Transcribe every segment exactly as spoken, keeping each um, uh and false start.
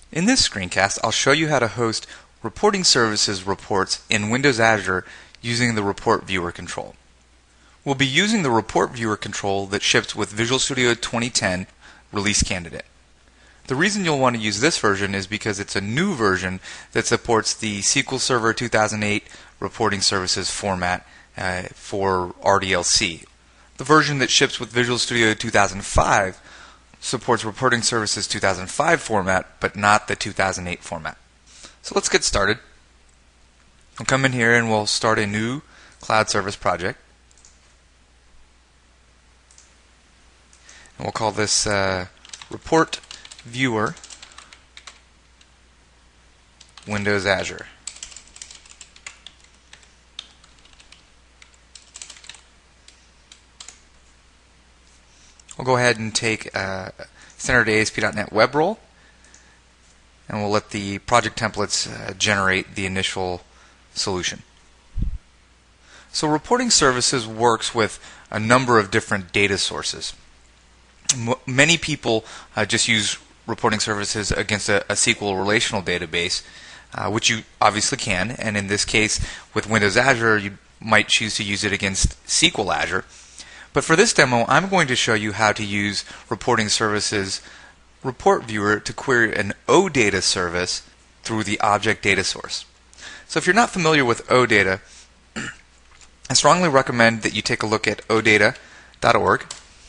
In this screencast, I'll show you how to host reporting services reports in Windows Azure using the Report Viewer control. We'll be using the Report Viewer control that ships with Visual Studio twenty ten Release Candidate. The reason you'll want to use this version is because it's a new version that supports the S Q L Server two thousand eight reporting services format uh, for R D L C. The version that ships with Visual Studio two thousand five supports Reporting Services two thousand five format, but not the two thousand eight format. So let's get started. We'll come in here and we'll start a new cloud service project. And we'll call this uh, Report Viewer Windows Azure. We'll go ahead and take uh, standard A S P dot net web role, and we'll let the project templates uh, generate the initial solution. So reporting services works with a number of different data sources. M many people uh, just use reporting services against a, a S Q L relational database, uh, which you obviously can, and in this case with Windows Azure you might choose to use it against S Q L Azure. But for this demo, I'm going to show you how to use Reporting Services Report Viewer to query an OData service through the object data source. So if you're not familiar with OData, I strongly recommend that you take a look at o data dot org.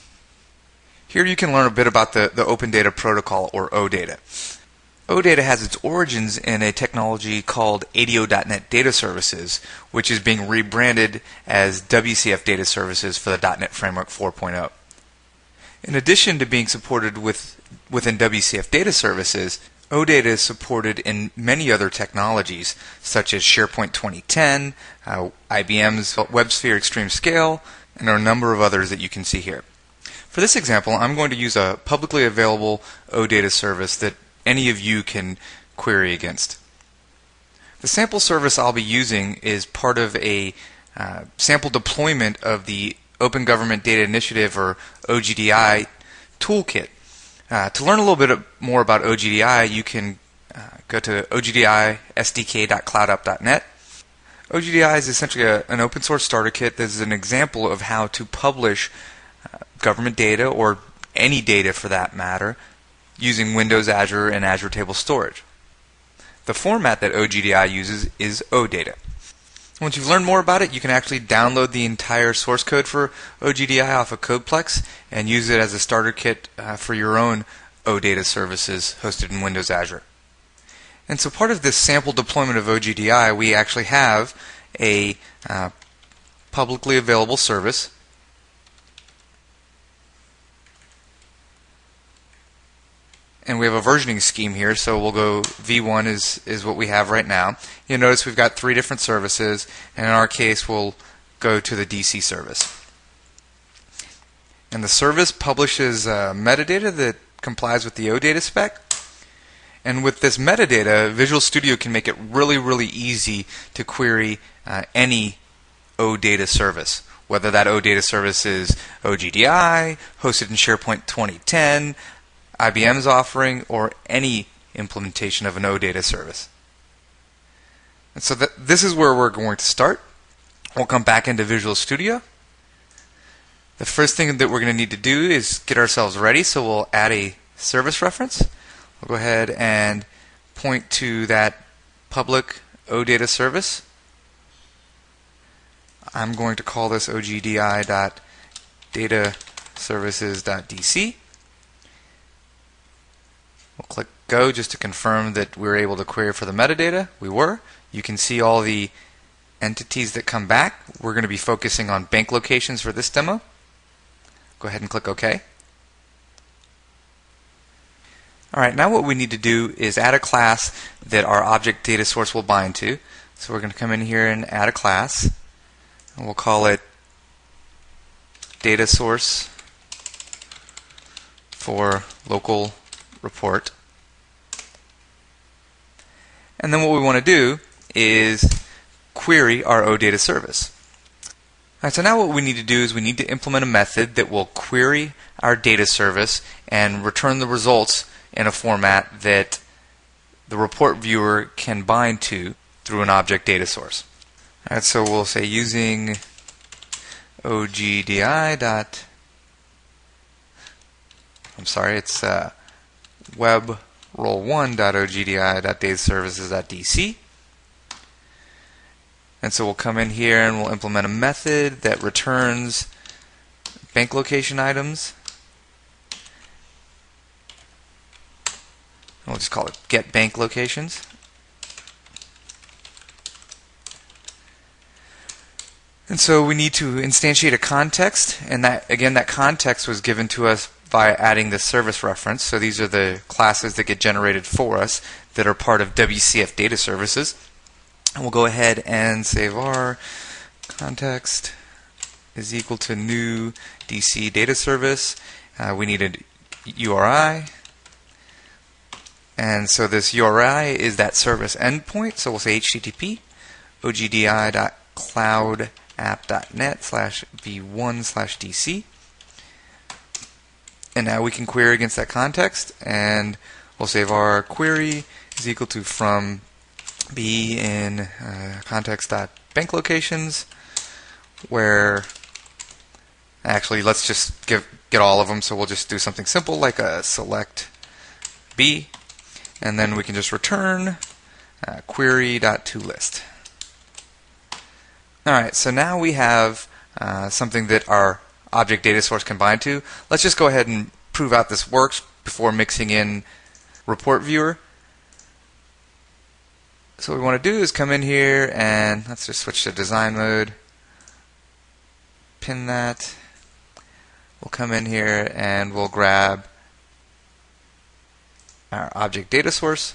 Here you can learn a bit about the, the Open Data Protocol, or OData. OData has its origins in a technology called A D O dot net Data Services, which is being rebranded as W C F Data Services for the dot net Framework four point oh. In addition to being supported with, within W C F Data Services, OData is supported in many other technologies, such as SharePoint twenty ten, uh, I B M's WebSphere Extreme Scale, and a number of others that you can see here. For this example, I'm going to use a publicly available OData service that any of you can query against. The sample service I'll be using is part of a uh, sample deployment of the Open Government Data Initiative, or O G D I, toolkit. Uh, to learn a little bit more about O G D I, you can uh, go to o g d i s d k dot cloud up dot net. O G D I is essentially a, an open source starter kit that is an example of how to publish uh, government data, or any data for that matter, using Windows Azure and Azure Table Storage. The format that O G D I uses is OData. Once you've learned more about it, you can actually download the entire source code for O G D I off of CodePlex and use it as a starter kit uh, for your own OData services hosted in Windows Azure. And so part of this sample deployment of O G D I, we actually have a uh, publicly available service. And we have a versioning scheme here, so we'll go V one is, is what we have right now. You'll notice we've got three different services, and in our case we'll go to the D C service. And the service publishes uh, metadata that complies with the OData spec. And with this metadata, Visual Studio can make it really, really easy to query uh, any OData service, whether that OData service is O G D I, hosted in SharePoint twenty ten, I B M's offering, or any implementation of an OData service. And so that, this is where we're going to start. We'll come back into Visual Studio. The first thing that we're going to need to do is get ourselves ready, so we'll add a service reference. We'll go ahead and point to that public OData service. I'm going to call this O G D I dot data services dot d c. We'll click Go just to confirm that we were able to query for the metadata. We were. You can see all the entities that come back. We're going to be focusing on bank locations for this demo. Go ahead and click OK. Alright, now what we need to do is add a class that our object data source will bind to. So we're going to come in here and add a class. And we'll call it data source for local report. And then what we want to do is query our OData service. Alright, so now what we need to do is we need to implement a method that will query our data service and return the results in a format that the report viewer can bind to through an object data source. Alright, so we'll say using O G D I dot, I'm sorry, it's uh, web role one dot O G D I dot data services dot D C. And so we'll come in here and we'll implement a method that returns bank location items. And we'll just call it get bank locations. And so we need to instantiate a context, and that again that context was given to us by adding the service reference. So these are the classes that get generated for us that are part of W C F data services. And we'll go ahead and say var context is equal to new D C data service. Uh, we need a U R I. And so this U R I is that service endpoint. So we'll say H T T P O G D I dot cloud app dot net slash v one slash D C. And now we can query against that context, and we'll save our query is equal to from b in uh, context dot bank locations, where actually let's just give get all of them. So we'll just do something simple like a select b, and then we can just return uh, query dot to list. All right, so now we have uh, something that our object data source can bind to. Let's just go ahead and prove out this works before mixing in report viewer. So what we want to do is come in here and let's just switch to design mode, pin that. We'll come in here and we'll grab our object data source,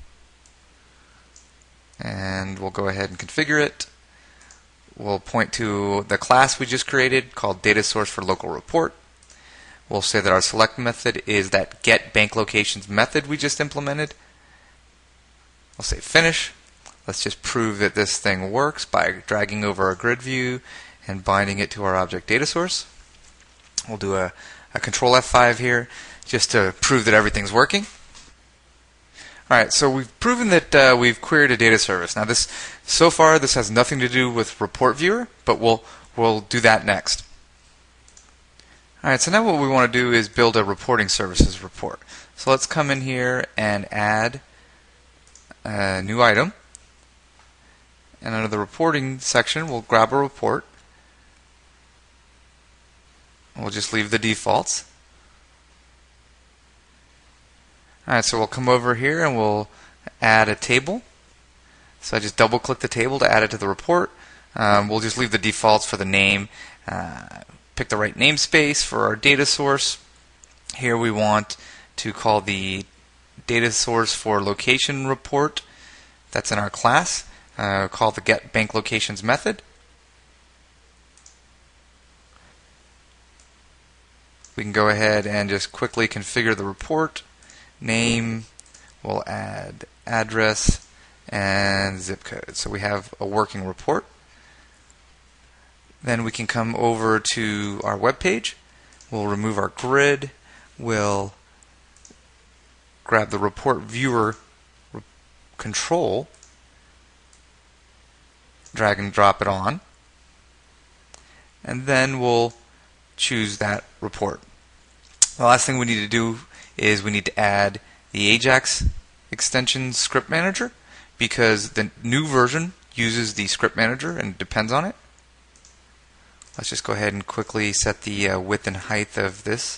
and we'll go ahead and configure it. We'll point to the class we just created called data source for local report. We'll say that our select method is that get bank locations method we just implemented. I'll say finish. Let's just prove that this thing works by dragging over our grid view and binding it to our object data source. We'll do a, a control F five here just to prove that everything's working. Alright, so we've proven that uh, we've queried a data service. Now this, so far this has nothing to do with report viewer, but we'll, we'll do that next. Alright, so now what we want to do is build a reporting services report. So let's come in here and add a new item. And under the reporting section, we'll grab a report. We'll just leave the defaults. Alright, so we'll come over here and we'll add a table. So I just double click the table to add it to the report. Um, we'll just leave the defaults for the name. Uh, pick the right namespace for our data source. Here we want to call the data source for location report. That's in our class. Uh, call the get bank locations method. We can go ahead and just quickly configure the report. Name, we'll add address and zip code. So we have a working report. Then we can come over to our web page. We'll remove our grid. We'll grab the report viewer control, drag and drop it on, and then we'll choose that report. The last thing we need to do is we need to add the Ajax extension script manager, because the new version uses the script manager and depends on it. Let's just go ahead and quickly set the uh, width and height of this.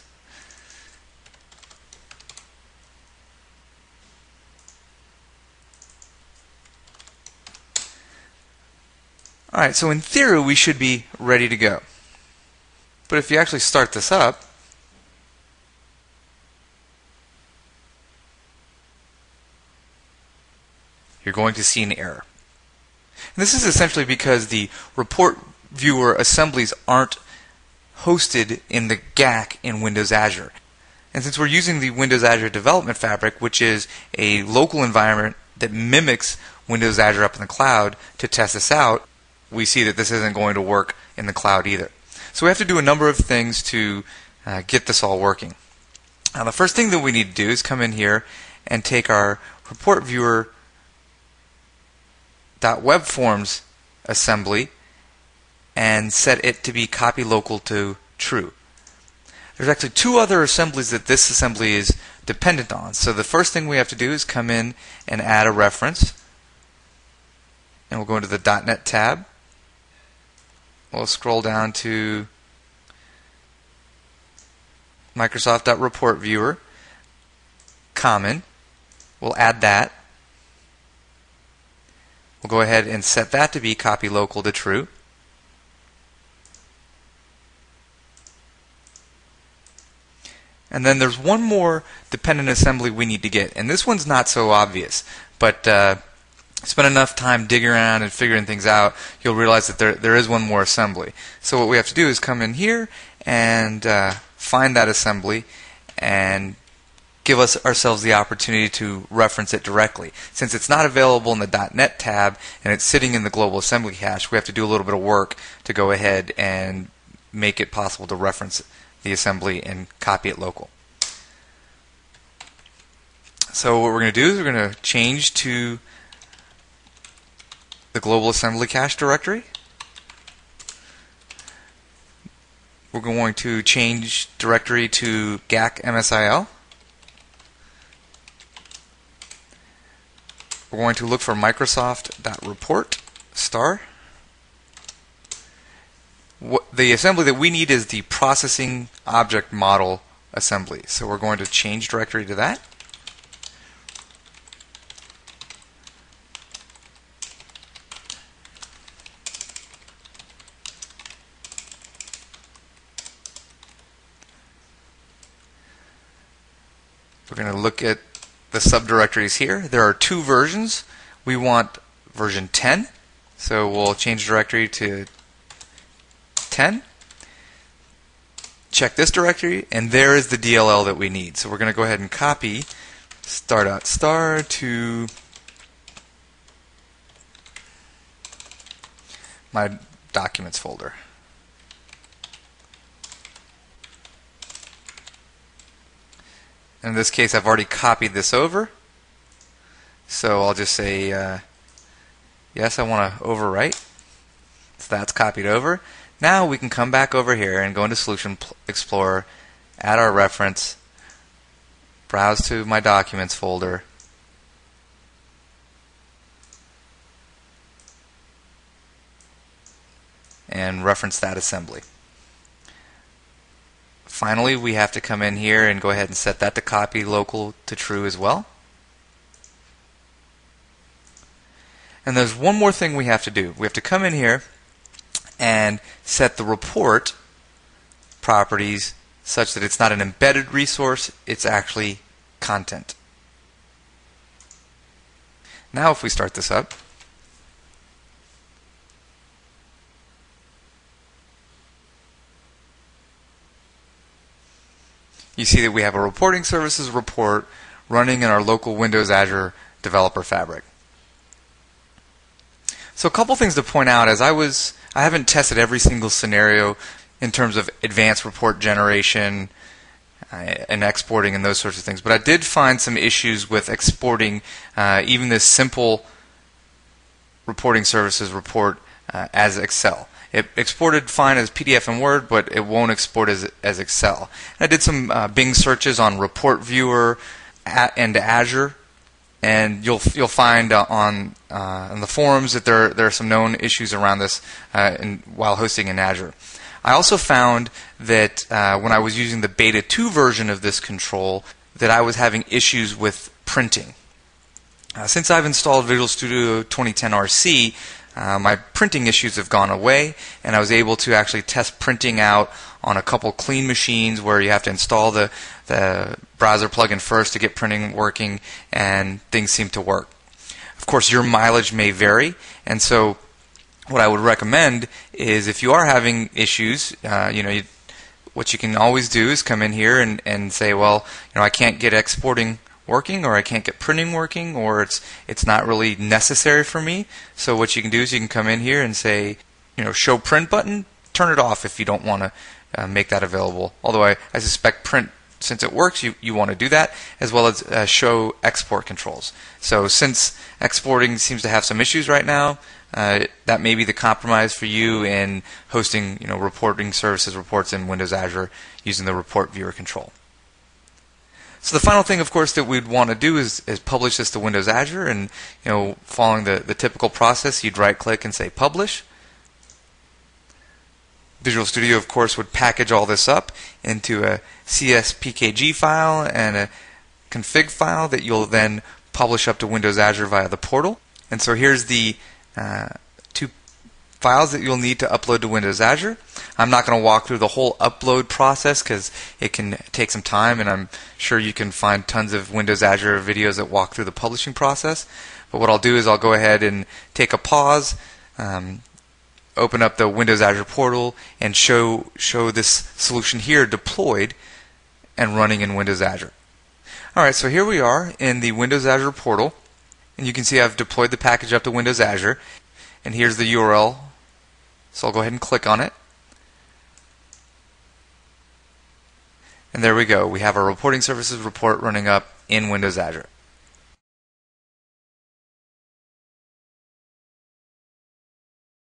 Alright, so in theory we should be ready to go. But if you actually start this up, you're going to see an error. And this is essentially because the report viewer assemblies aren't hosted in the G A C in Windows Azure. And since we're using the Windows Azure Development Fabric, which is a local environment that mimics Windows Azure up in the cloud, to test this out, we see that this isn't going to work in the cloud either. So we have to do a number of things to uh, get this all working. Now the first thing that we need to do is come in here and take our report viewer dot web forms assembly and set it to be copy local to true. There's actually two other assemblies that this assembly is dependent on. So the first thing we have to do is come in and add a reference. And we'll go into the dot net tab. We'll scroll down to Microsoft.ReportViewer, common. We'll add that. We'll go ahead and set that to be copy local to true. And then there's one more dependent assembly we need to get, and this one's not so obvious, but uh, spend enough time digging around and figuring things out, you'll realize that there there is one more assembly. So what we have to do is come in here and uh, find that assembly and give us ourselves the opportunity to reference it directly. Since it's not available in the dot net tab and it's sitting in the global assembly cache, we have to do a little bit of work to go ahead and make it possible to reference the assembly and copy it local. So what we're going to do is we're going to change to the global assembly cache directory. We're going to change directory to G A C M S I L. We're going to look for Microsoft.report star. What, the assembly that we need is the processing object model assembly. So we're going to change directory to that. We're going to look at the subdirectories here. There are two versions. We want version ten, so we'll change directory to ten. Check this directory, and there is the D L L that we need. So we're going to go ahead and copy star.star to my documents folder. In this case, I've already copied this over, so I'll just say uh, yes, I want to overwrite. So that's copied over. Now we can come back over here and go into Solution Explorer, add our reference, browse to my documents folder, and reference that assembly. Finally, we have to come in here and go ahead and set that to copy local to true as well. And there's one more thing we have to do. We have to come in here and set the report properties such that it's not an embedded resource, it's actually content. Now if we start this up, you see that we have a reporting services report running in our local Windows Azure Developer Fabric. So a couple things to point out as I was, I haven't tested every single scenario in terms of advanced report generation uh, and exporting and those sorts of things, but I did find some issues with exporting uh, even this simple reporting services report uh, as Excel. It exported fine as P D F and Word, but it won't export as, as Excel. I did some uh, Bing searches on Report Viewer and Azure, and you'll you'll find uh, on uh, on the forums that there there are some known issues around this uh, in, while hosting in Azure. I also found that uh, when I was using the beta two version of this control, that I was having issues with printing. Uh, since I've installed Visual Studio twenty ten R C, Uh, my printing issues have gone away, and I was able to actually test printing out on a couple clean machines where you have to install the, the browser plugin first to get printing working, and things seem to work. Of course, your mileage may vary, and so what I would recommend is if you are having issues, uh, you know, you, what you can always do is come in here and, and say, well, you know, I can't get exporting working, or I can't get printing working, or it's it's not really necessary for me. So what you can do is you can come in here and say, you know, show print button, turn it off if you don't want to uh, make that available. Although I, I suspect print since it works, you, you want to do that, as well as uh, show export controls. So since exporting seems to have some issues right now, uh, that may be the compromise for you in hosting, you know, reporting services reports in Windows Azure using the report viewer control. So the final thing, of course, that we'd want to do is, is publish this to Windows Azure, and you know, following the, the typical process, you'd right-click and say Publish. Visual Studio, of course, would package all this up into a C S P K G file and a config file that you'll then publish up to Windows Azure via the portal. And so here's the uh, two files that you'll need to upload to Windows Azure. I'm not going to walk through the whole upload process because it can take some time, and I'm sure you can find tons of Windows Azure videos that walk through the publishing process. But what I'll do is I'll go ahead and take a pause, um, open up the Windows Azure portal, and show show this solution here deployed and running in Windows Azure. Alright, so here we are in the Windows Azure portal, and you can see I've deployed the package up to Windows Azure, and here's the U R L. So I'll go ahead and click on it. And there we go. We have our reporting services report running up in Windows Azure.